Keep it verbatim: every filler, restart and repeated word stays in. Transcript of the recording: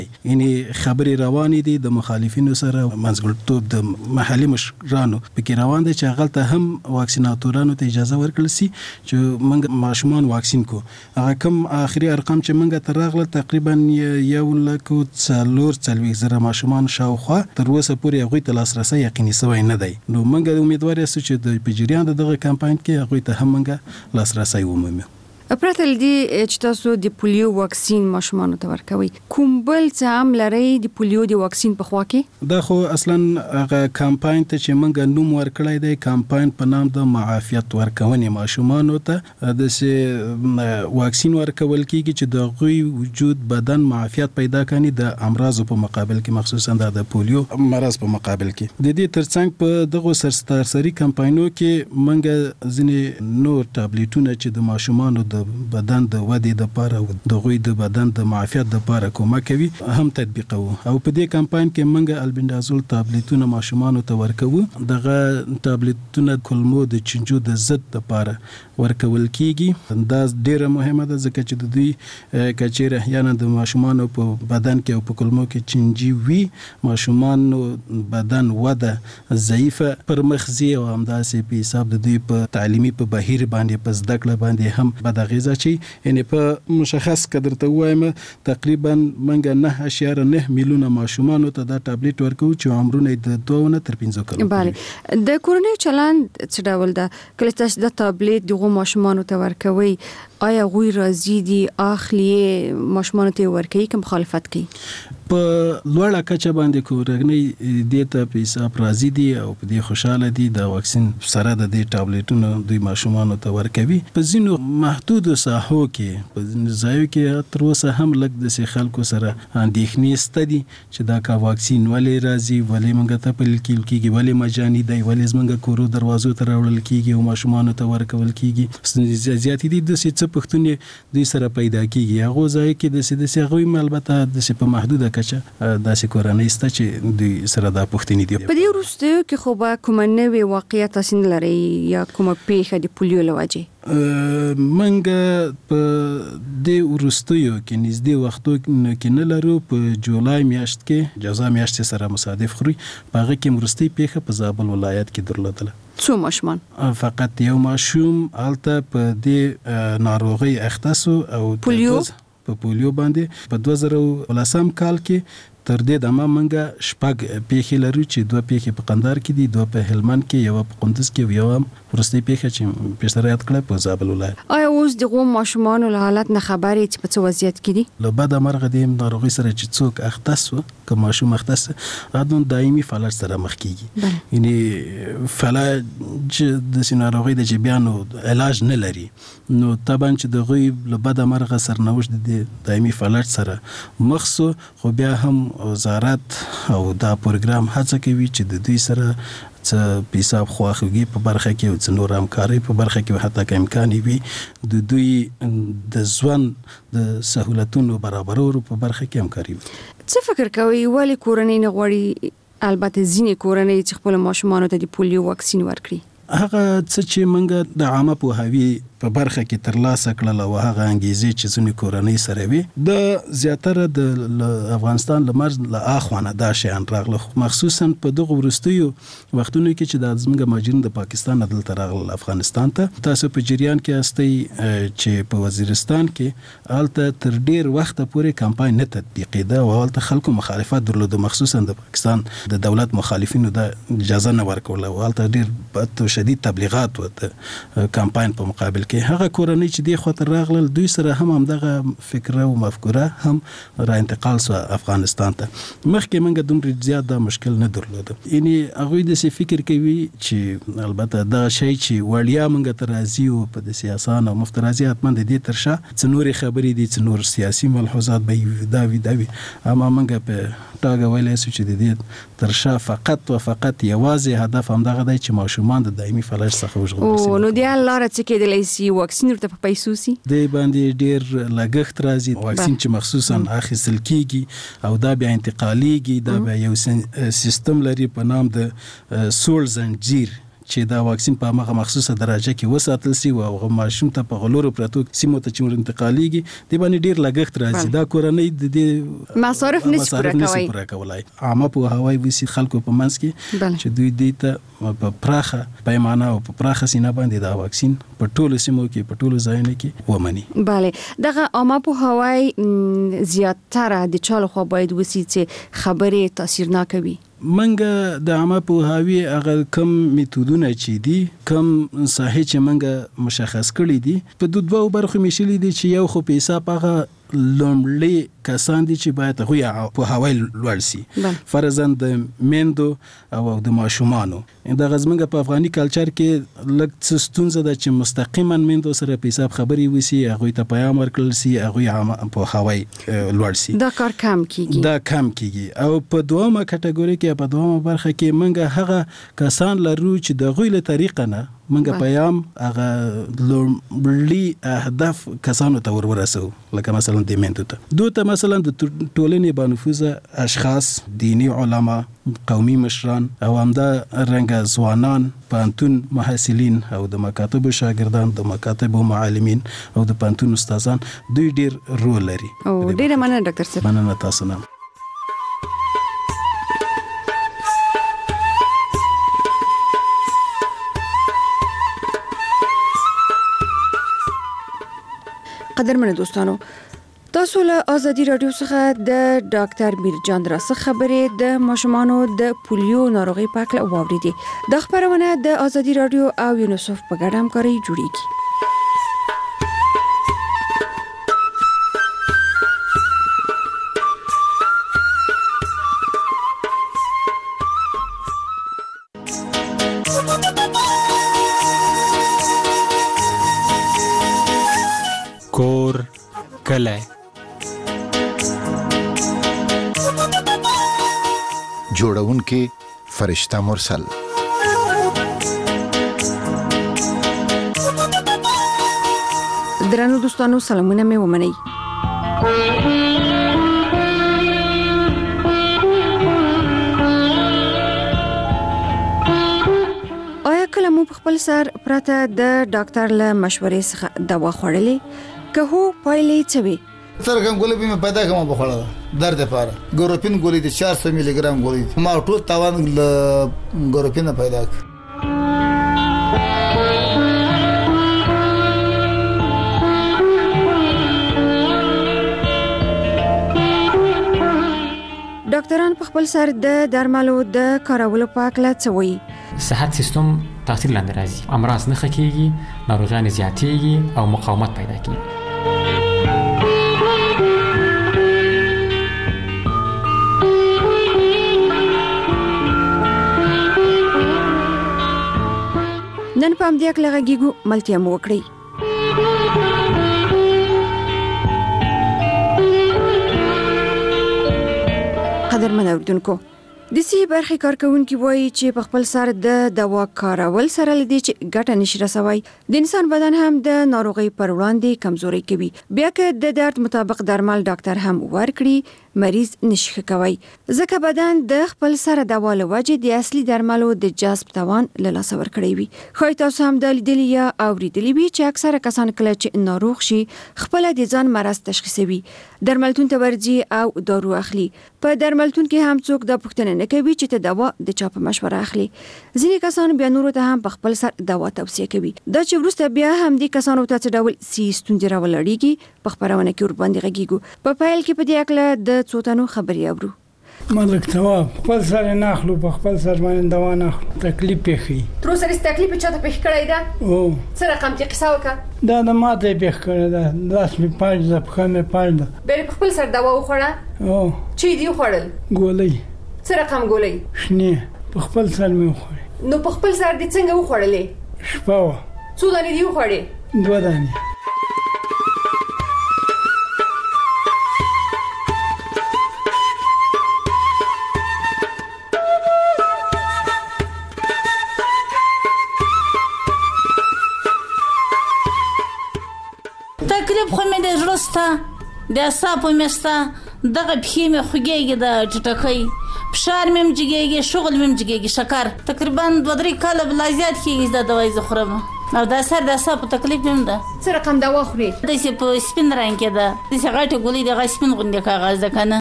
یعنی خبرې روانې دي د مخالفینو سره منځګړیتوب د محلي مشرانو پکې روان دي چې هغه ته هم واکسیناتورانو ته اجازه ورکړل شي چې موږ ماشومان واکسین کو. هغه کوم اخري ارقام چې موږ ته راغله تقریبا یو لک څلور څلوېښت زره ماشومان شاوخوا تر اوسه پورې هغوی ته لاسرسی یقیني شوی نه دی. نو موږ امیدوار یو چې د په جریان د دغه کمپاین کې هغوی ته هم موږ لاسرسی ومومو. پرته له دې چې تاسو د پولیو واکسین ماشومانو ته ورکوي، کوم بل څه هم لري د پولیو د واکسین په خوا کې؟ دا خو اصلا هغه کمپاین ته چې موږ نوم ورکړی دی کمپاین په نام د معافیت ورکونې ماشومانو ته د سه واکسین ورکول کیږي چې د غوي وجود بدن معافیت پیدا کړي د امراض په مقابل کې، مخصوصا د پولیو مرض په مقابل کې. د دې ترڅنګ په دغه سرسري کمپاینو کې موږ ځینې نور ټابلیټونه چې د ماشومانو د بدن د ودې د لپاره او د غوي د بدن د معافیت د لپاره کومک کوي هم تطبیقو. او په دې کمپاین کې موږ البندازول ټابلیټونه ماشومانو ته ورکوو. دغه ټابلیټونه کولمو د چنجو د ضد لپاره ورکول کیږي. دا ډیره مهمه ده ځکه چې د دوی کچېره احیانا د ماشومانو په بدن کې او په کولمو کې چنجي وي، ماشومانو بدن وده ضعیفه پر مخزي او همداسې په حساب د دوی په تعلیمي په بهیر باندې په زده کړه باندې هم بد اغیزه چي. یعنی په مشخص قدر ته وایم تقریبا منګه نه اشاره نه میلیونه ماشومانو ته دا ټابلیټ ورکو چې عمرونه د دوه نه تر پنځه کلونو. بله، د کورنۍ چلند څه ډول ده؟ کله چې دا ټابلیټ دغه ماشومانو ته ورکوي آیا غوی راضي دي اخلي ماشومانو ته ورکوي که مخالفت کوي؟ په لوړه کچه باندې کورنۍ دې ته په حساب راضي دي او په دې خوشاله دي د واکسین سره د دې ټابلیټونو دوی ماشومانو ته ورکوي. په ځینو محدودو ساحو کې په ځینو ځایو کې تر اوسه هم لږ د خلکو سره اندېښنې شته دي چې دا کا واکسین ولې راځي، ولې موږ ته پلي کېږي، ولې مجاني دی، ولې موږ کورو دروازو ته راوړل کېږي او ماشومانو ته ورکول کېږي. زیاتې دي د څه پښتونې دوی سره پیدا کېږي. هغه ځای کې د سې د سې هغوی البته د په محدوده کچه داسې کورنۍ شته چې دوی سره دا پوښتنې دي. په دې وروستیو کې خو به کومه نوې واقعه تاسو نه لرئ یا کومه پیښه د پولیو له وجې؟ منګه په دې وروستیو کې نږدې وختو کې نه لرو. په جولای میاشت کې جزا میاشت سره مصادف خوري په هغه کې وروستۍ پیښه په زابل ولایت کې درلودله. څو ماشومان؟ فقط یو ماشوم هلته په دې ناروغي اخته سو او پولیو په پولیو باندې په دوه زره ولسم کال کې. تر دې دمه موږ شپږ پیښې لرو چې دوه پیښې په قندهار کې دي، دوه په هلمند کې، یو په کندز کې، یو هم وروستۍ پیښه چې پیشتر یاد کړه په زابل ولایت. آیا اوس دغه ماشومان له حالت نه خبرې چې په څه وضعیت کې دي؟ له بده مرغه د ناروغي سره چې څوک اخته سو که ماشوم اخته سو هغه دایمي فلج سره مخ کیږي. یعنی فلج د ناروغي د جبیانو علاج نه لري. نو طبعا چې دغه له بده مرغه سرنوشت د دایمي فلج سره مخ سو، خو بیا هم وزارت او دا پروګرام هڅه کوي چې د دوی سره څه په حساب خواخوږي په برخه کې او څه نور همکاري په برخه کې حتی که امکان وي د دوی د ژوند د سهولتونو برابرولو په برخه کې همکاري وي. څه فکر کوي ولې کورنۍ نه غواړي البته ځینې کورنۍ چې خپل ماشومانو ته د پولیو واکسین ورکړي؟ هغه څه چې موږ د عامه پوهاوي په برخه کې ترلاسه کړل او هغه انګیزې چې ځینې کورنۍ سره وي د زیاتره د افغانستان له مرز له اخوانه دا شیان راغله، مخصوصا په دغه وروستیو وختونو کې چې د زموږ مهاجرین د پاکستان دلته راغله افغانستان ته. تاسو په جریان کې استئ چې په وزیرستان کې هلته تر ډیر وخت پورې کمپاین نه تطبیقېده او هلته خلکو مخالفت درلوده، مخصوصا د پاکستان د دولت مخالفینو د اجازه نه ورکوله او هلته ډیر بد شدید تبلیغات و کمپاین په مقابل کې. هغه کورنۍ چې دی خاطر راغلل دوی سره هم هم دغه فکر او مفکوره هم را انتقال سو افغانستان ته. مخکې موږ دومره زیات دا مشکل نه درلوده. یعنی هغه د څه فکر کوي چې البته دا شی چې وړیا موږ ته راځي او په سیاست او مفترضات باندې دي ترشا څ نور خبرې دي څ نور سیاسي ملحوظات به دا وی دا وی اما موږ په تاګه ویلې چې د دې ترشا فقط او فقط یوازې هدف هم دغه دی چې ماشومان د دایمي فلج څخه وژغورل شي. او نو دی الله را څه کېدلی سي واکسین ورته په پیسو سي دی باندې ډیر لګښت راځي. واکسین چې مخصوصا اخیستل کیږي او دا بیا انتقالیږي، دا بیا یو سیستم لري په نام د سول زنجیر چې دا واکسین په هغه مخصوصه درجه کې وساتل سي او هغه ماشوم ته په غلورو پراتو سیمو ته چې انتقالېږي دی باندې ډیر لګښت راځي. دا کورنۍ د دې مصارف نشي پوره کولای. عامه په هوای وسی خلکو په منځ کې چې دوی دې ته په پراخه پیمانه او په پراخه سینه باندې دا واکسین په ټولو سیمو کې په ټولو ځایونو کې ومني. bale دغه عامه په هوای زیاتره د چالو خو باید وسی چې خبره تاثیرناک وي. منګه د عامه په هاوی هغه کم میتودونه چې دي کم صحیح چې منګه مشخص کړی دي په دوه برخو میشلې دي چې یو خو په حساب هغه لومړی کسان دي چې باید هغه په هوای لوړ سي فرضاً د میندو او د ماشومانو. دا غزمنګ په افغاني کلچر کې لږ څه ستونزه ده چې مستقیما میندو سره په حساب خبري وسی هغه ته پیغام ورکړل سي هغه په هوای لوړ سي. دا کار کم کیږي دا کم کیږي او په دومره کټګوري کې په دومره برخه کې منګه هغه کسان لرو چې د غویله طریقه نه منګه پیغام هغه لومړی هدف کسانو ته ورورسو لکه مثلا د میندو ته دوته مثلا د ټولنې بانفوذه اشخاص دینی علما قومي مشران او همدا رنګ ځوانان پانتون محصلین او د مکاتب شاګردان د مکاتب معلمین او د پانتون استادان دوی ډیر رول لري. او ډیر مننه ډاکټر صاحب. مننه تاسو نه. قدرمنو دوستانو تاسو له ازادي رادیو څخه د ډاکټر میرجان راڅخه خبرې د ماشومانو د پولیو ناروغي په اړه واوریدې. د خبرونه د ازادي رادیو او یونیسف په ګډه همکاري جوړیږي. کور کلی جوړونکي فرشته مرسل. درنو دوستانو سلامونه مې ومنئ. آیا کله مو په خپل سر پرته د ډاکټر له مشورې څخه دوا خوړلې؟ که هو پایلې څه وي؟ څرګند ګولې به مې پیدا کوم په خوړل درد لپاره ګوروپین ګولې د چهارصد ملي ګرام ګولې ما ټول تاوان ل ګوروپین پیدا کړ. ډاکټران په خپل سر د درملو د کارولو په اړه څه وایي؟ صحت سیستم تاثیر لاندې راځي، امراض نه ښه کېږي، ناروغیان زیاتېږي او مقاومت پیدا کېږي. نن په همدې اړه غږیږو ملتیا مو وکړئ. قدرمن اوریدونکو د سی برخې کارکونکو وایي چې په خپل سر د دوا کارول سره لدی چې ګټه نشي رسوي د انسان بدن هم د ناروغي پر وړاندې کمزوري کوي. بیا که د درد مطابق درمل ډاکټر هم ورکړي مریض نشي کوي ځکه بدن د خپل سره دوا لوجه د اصلي درملو د جذب توان له لاس ورکړي وي. خو تاسو هم د لیدلی یا اوریدلی وي چې اکثره کسان کله چې ناروغ شي خپل د ځان مرض تشخیصوي، درملتون ته ورځي او دارو اخلي. په درملتون کې هم څوک د پوښتنه نه کوي چې ته دوا د چا په مشوره اخلي. ځینې کسان بیا نورو ته هم په خپل سر دوا توصیه کوي. دا چې ورسته بیا هم دي کسانو ته څه ډول سی ستونزې راولړيږي په خبرونه کې ور باندې غږیږو. په پایل کې په دې اړه د څوتانو خبري اورو. مالک ثواب خپل سره نه اخلو، په خپل سر باندې دوا نه اخلو، تکلیف پېخي. تر اوسه هیڅ تکلیف چاته پېښ کړی ده؟ او څه رقم کې قصه وکړه؟ دا د ماته پېښ کړی ده، لاس مې پاج ده، پښه مې پاج ده. بیا په خپل سر دوا وخوړه؟ او چی دی وخوړل؟ ګولۍ. څه رقم ګولۍ؟ شنه په خپل سر مې وخوړې. نو په خپل سر دې څنګه وخوړلې؟ شپه وه. څو دانې دی وخوړې؟ دوه دانې. تکلیف خو مې د زړه ستا د اعصابو مې ستا دغه پښې مې خوږېږي د ټټکۍ فشار مې هم جګېږي شغل مې هم جګېږي شکر تقریبا دوه درې کاله بلا زیات کېږي دا دوايي زه خورم او دا سر د اعصابو تکلیف هم ده. څه رقم دوا خوري؟ داسې په سپین رنګ کې ده داسې غټې ګولۍ دغه سپین غوندې کاغذ ده که نه